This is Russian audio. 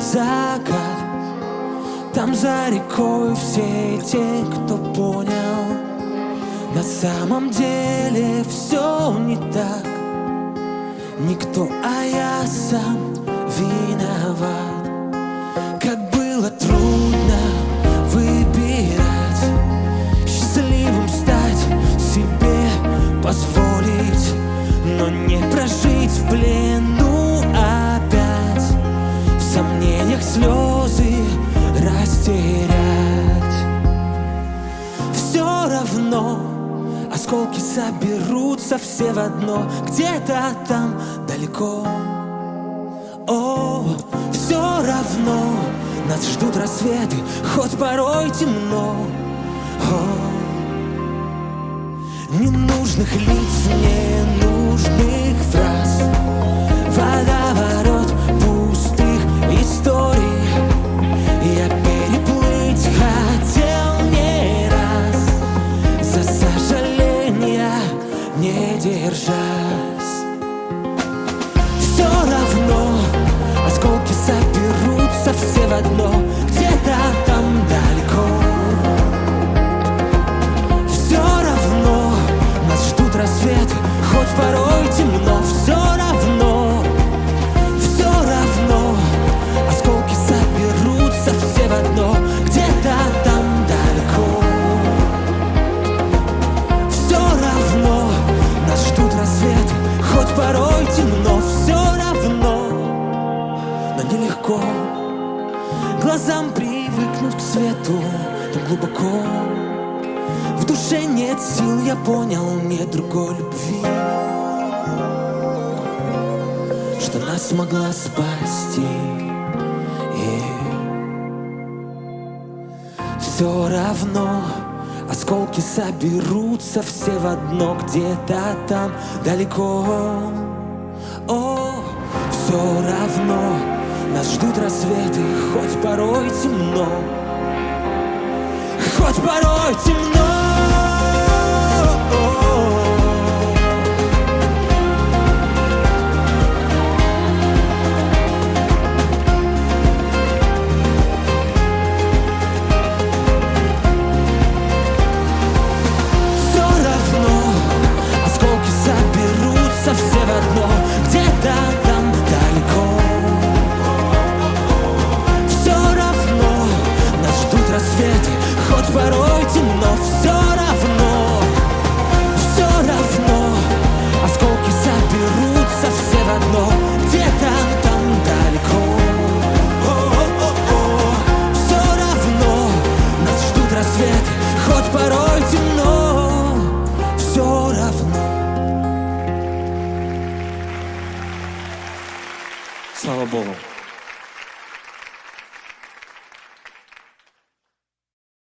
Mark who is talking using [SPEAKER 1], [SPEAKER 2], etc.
[SPEAKER 1] закат. Там за рекой все те, кто понял, на самом деле все не так. Никто, а я сам виноват. Как было трудно выбирать, счастливым стать, себе позволить, но не прожить в плену опять, в сомнениях слезы растерять. Все равно осколки соберутся все в одно, где-то там далеко. О, все равно нас ждут рассветы, хоть порой темно. О, ненужных лиц, ненужных фраз, водоворот пустых историй. Я переплыть хотел не раз, за сожаления не держась. Все равно осколки соберутся все в одно, где-то там далеко. Все равно нас ждут рассветы, хоть порой темно. Все равно осколки соберутся все в одно, где-то там далеко. Все равно нас ждут рассветы, хоть порой темно. Все равно, но нелегко глазам привыкнуть к свету, там глубоко в душе нет сил, я понял, нет другой любви, что нас могла спасти. Все равно осколки соберутся все в одно, где-то там далеко. О, все равно нас ждут рассветы, хоть порой темно, хоть порой темно. Все в одно, где-то там далеко. Все равно нас ждут рассветы, хоть порой темно. Все равно осколки соберутся все в одно, где-то там далеко. Все равно нас ждут рассветы, хоть порой темно. Все равно. Слава Богу.